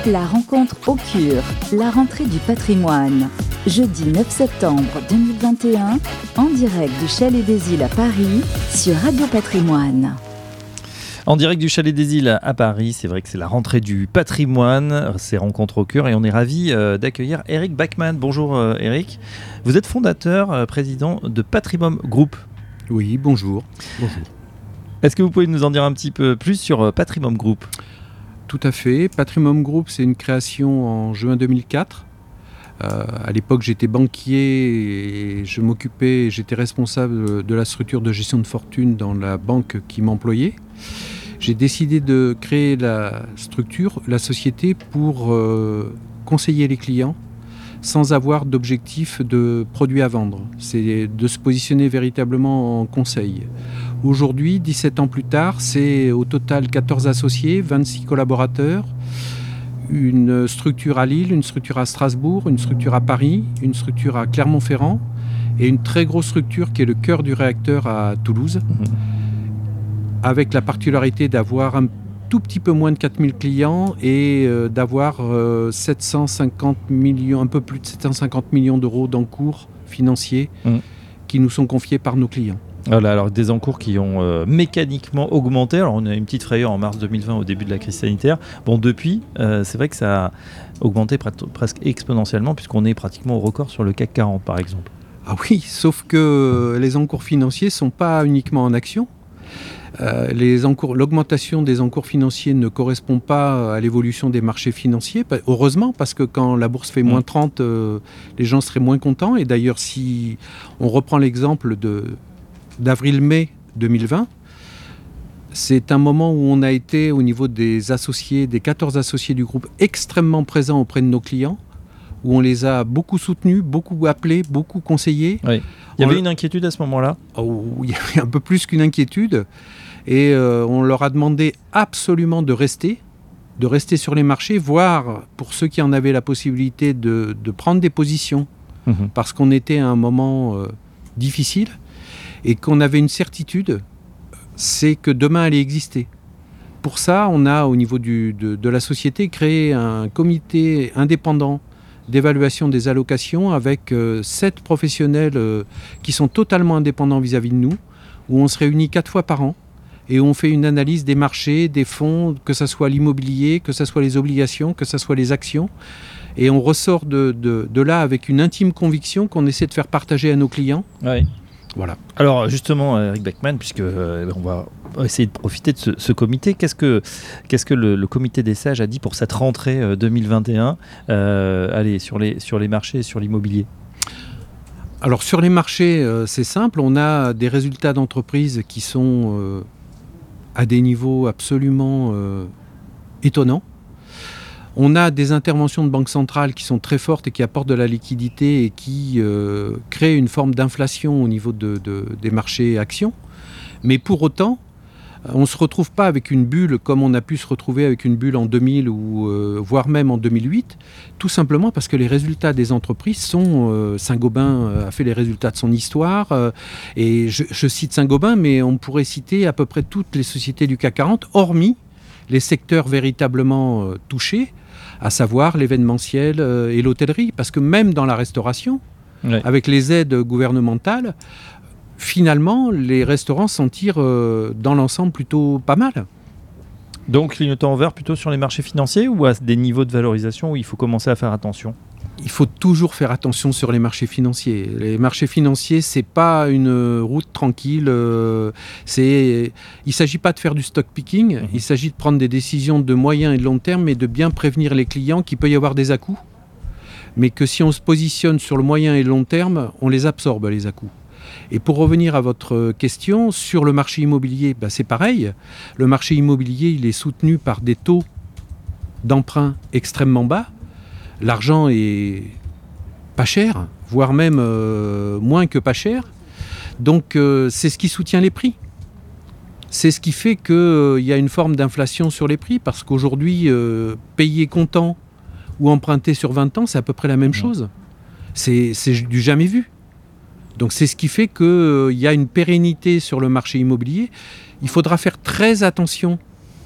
La rencontre au Cure, la rentrée du patrimoine. Jeudi 9 septembre 2021, en direct du Chalet des Îles à Paris, sur Radio Patrimoine. En direct du Chalet des Îles à Paris, c'est vrai que c'est la rentrée du patrimoine, c'est Rencontre au Cœur et on est ravis d'accueillir Eric Bachmann. Bonjour Eric, vous êtes fondateur, président de Patrimum Group. Oui, bonjour. Bonjour. Est-ce que vous pouvez nous en dire un petit peu plus sur Patrimum Group ? Tout à fait. Patrimum Group, c'est une création en juin 2004. À l'époque, j'étais banquier et j'étais responsable de la structure de gestion de fortune dans la banque qui m'employait. J'ai décidé de créer la structure, la société, pour conseiller les clients sans avoir d'objectif de produits à vendre. C'est de se positionner véritablement en conseil. Aujourd'hui, 17 ans plus tard, c'est au total 14 associés, 26 collaborateurs, une structure à Lille, une structure à Strasbourg, une structure à Paris, une structure à Clermont-Ferrand et une très grosse structure qui est le cœur du réacteur à Toulouse, avec la particularité d'avoir un tout petit peu moins de 4000 clients et d'avoir 750 millions, un peu plus de 750 millions d'euros d'encours financiers qui nous sont confiés par nos clients. Voilà, alors des encours qui ont mécaniquement augmenté. Alors on a une petite frayeur en mars 2020 au début de la crise sanitaire. Bon, depuis, c'est vrai que ça a augmenté presque exponentiellement puisqu'on est pratiquement au record sur le CAC 40 par exemple. Ah oui, sauf que les encours financiers ne sont pas uniquement en actions. L'augmentation des encours financiers ne correspond pas à l'évolution des marchés financiers. Heureusement, parce que quand la bourse fait moins 30, les gens seraient moins contents. Et d'ailleurs, si on reprend l'exemple d'avril-mai 2020, c'est un moment où on a été, au niveau des associés, des 14 associés du groupe, extrêmement présents auprès de nos clients, où on les a beaucoup soutenus, beaucoup appelés, beaucoup conseillés. Oui. Il y avait une inquiétude à ce moment-là ? Il y avait un peu plus qu'une inquiétude. Et on leur a demandé absolument de rester sur les marchés, voire, pour ceux qui en avaient la possibilité, de prendre des positions, parce qu'on était à un moment difficile, et qu'on avait une certitude, c'est que demain allait exister. Pour ça, on a, au niveau de la société, créé un comité indépendant d'évaluation des allocations avec 7 professionnels qui sont totalement indépendants vis-à-vis de nous, où on se réunit 4 fois par an et où on fait une analyse des marchés, des fonds, que ce soit l'immobilier, que ce soit les obligations, que ce soit les actions. Et on ressort de là avec une intime conviction qu'on essaie de faire partager à nos clients. Oui. Voilà. Alors justement, Eric Bachmann, puisque on va essayer de profiter de ce comité, qu'est-ce que le comité des sages a dit pour cette rentrée 2021 sur les marchés et sur l'immobilier ? Alors sur les marchés, c'est simple, on a des résultats d'entreprises qui sont à des niveaux absolument étonnants. On a des interventions de banques centrales qui sont très fortes et qui apportent de la liquidité et qui créent une forme d'inflation au niveau des marchés actions. Mais pour autant, on ne se retrouve pas avec une bulle comme on a pu se retrouver avec une bulle en 2000 ou voire même en 2008, tout simplement parce que les résultats des entreprises sont... Saint-Gobain a fait les résultats de son histoire, et je cite Saint-Gobain, mais on pourrait citer à peu près toutes les sociétés du CAC 40, hormis les secteurs véritablement touchés, à savoir l'événementiel et l'hôtellerie. Parce que même dans la restauration, avec les aides gouvernementales, finalement, les restaurants s'en tirent dans l'ensemble plutôt pas mal. Donc, clignotant en vert plutôt sur les marchés financiers ou à des niveaux de valorisation où il faut commencer à faire attention ? Il faut toujours faire attention sur les marchés financiers. Les marchés financiers, c'est pas une route tranquille. Il ne s'agit pas de faire du stock picking. Il s'agit de prendre des décisions de moyen et de long terme et de bien prévenir les clients qu'il peut y avoir des à-coups. Mais que si on se positionne sur le moyen et le long terme, on les absorbe, les à-coups. Et pour revenir à votre question, sur le marché immobilier, c'est pareil. Le marché immobilier, il est soutenu par des taux d'emprunt extrêmement bas. L'argent est pas cher, voire même moins que pas cher. Donc c'est ce qui soutient les prix. C'est ce qui fait qu'il y a une forme d'inflation sur les prix, parce qu'aujourd'hui, payer comptant ou emprunter sur 20 ans, c'est à peu près la même chose. C'est du jamais vu. Donc c'est ce qui fait qu'il y a une pérennité sur le marché immobilier. Il faudra faire très attention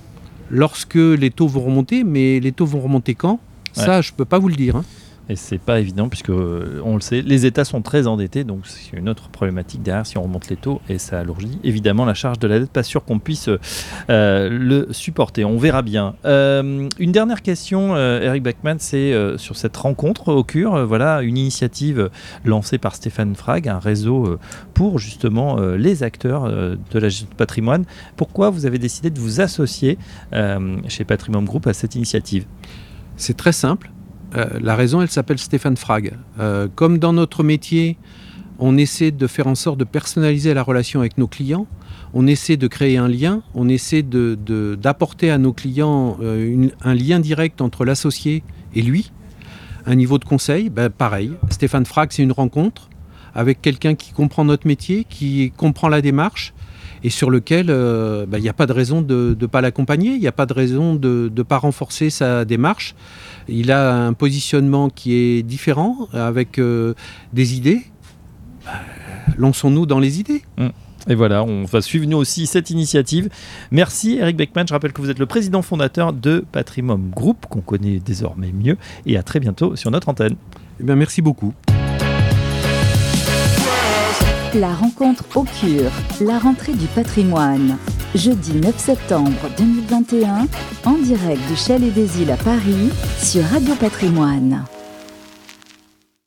lorsque les taux vont remonter, mais les taux vont remonter quand ? Ça, je ne peux pas vous le dire. Et c'est pas évident puisque, on le sait, les États sont très endettés, donc c'est une autre problématique derrière si on remonte les taux et ça alourdit évidemment la charge de la dette. Pas sûr qu'on puisse le supporter, on verra bien. Une dernière question, Eric Beckman, c'est sur cette rencontre au CUR, voilà une initiative lancée par Stéphane Frag, un réseau pour justement les acteurs de la gestion de patrimoine. Pourquoi vous avez décidé de vous associer chez Patrimum Group à cette initiative ? C'est très simple. La raison, elle s'appelle Stéphane Frag. Comme dans notre métier, on essaie de faire en sorte de personnaliser la relation avec nos clients, on essaie de créer un lien, on essaie d'apporter à nos clients un lien direct entre l'associé et lui. Un niveau de conseil, pareil. Stéphane Frag, c'est une rencontre avec quelqu'un qui comprend notre métier, qui comprend la démarche et sur lequel il n'y a pas de raison de ne pas l'accompagner, il n'y a pas de raison de ne pas renforcer sa démarche. Il a un positionnement qui est différent, avec des idées. Lançons-nous dans les idées. Et voilà, on va suivre nous aussi cette initiative. Merci Eric Beckman, je rappelle que vous êtes le président fondateur de Patrimum Group, qu'on connaît désormais mieux, et à très bientôt sur notre antenne. Merci beaucoup. La rencontre au CUR, la rentrée du patrimoine. Jeudi 9 septembre 2021, en direct du Chalet des Îles à Paris, sur Radio Patrimoine.